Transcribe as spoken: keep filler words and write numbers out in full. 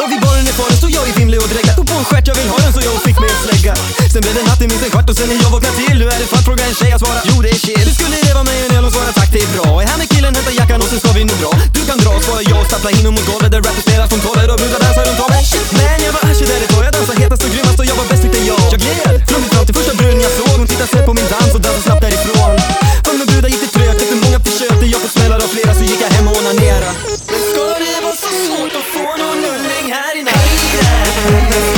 Var vid baren i faren stod jag i vimle och drägga. Tog på en stjärt, jag vill ha den så jag fick mig en slägga. Sen blev det natt i minst en kvart och sen när jag vaknade till, du är det för att fråga en tjej att svara, jo det är chill. Du skulle leva med en öl och svara tack, det är bra. Är här med killen, hämta jackan och sen ska vi nu dra. Du kan dra, svara jag och stappla in mot golvet där rappers spelar från tolv och brudar dansar runt om mig. Men jag var arsig därifrån, jag dansar hetast och grymmast och jag var bäst tyckte jag. Jag gled, flummigt fram till första bruden jag såg. Hon tittade sig på min dans och dansade snabbt därifrån. Från med brudar gick det trögt, efter många försökte jag få smällar av flera så gick jag hem och onanera. Men ska det vara så svårt att få någon undring här i natten?